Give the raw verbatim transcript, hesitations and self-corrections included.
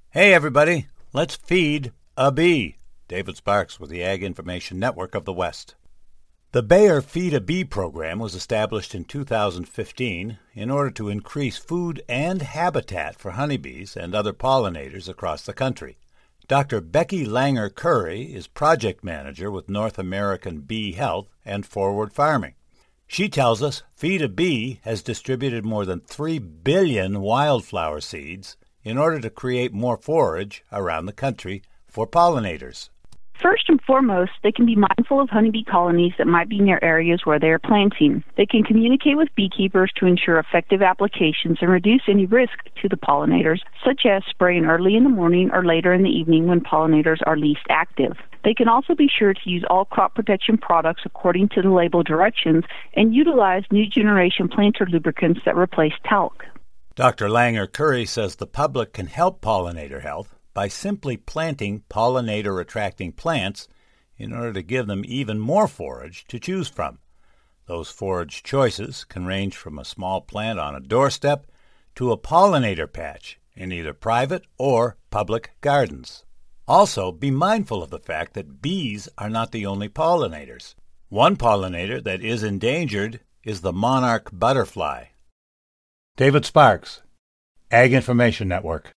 Hey, everybody, let's feed a bee. David Sparks with the Ag Information Network of the West. The Bayer Feed a Bee program was established in two thousand fifteen in order to increase food and habitat for honeybees and other pollinators across the country. Doctor Becky Langer Curry is project manager with North American Bee Health and Forward Farming. She tells us Feed a Bee has distributed more than three billion wildflower seeds in order to create more forage around the country for pollinators. First and foremost, they can be mindful of honeybee colonies that might be near areas where they are planting. They can communicate with beekeepers to ensure effective applications and reduce any risk to the pollinators, such as spraying early in the morning or later in the evening when pollinators are least active. They can also be sure to use all crop protection products according to the label directions and utilize new generation planter lubricants that replace talc. Doctor Langer Curry says the public can help pollinator health by simply planting pollinator-attracting plants in order to give them even more forage to choose from. Those forage choices can range from a small plant on a doorstep to a pollinator patch in either private or public gardens. Also, be mindful of the fact that bees are not the only pollinators. One pollinator that is endangered is the monarch butterfly. David Sparks, Ag Information Network.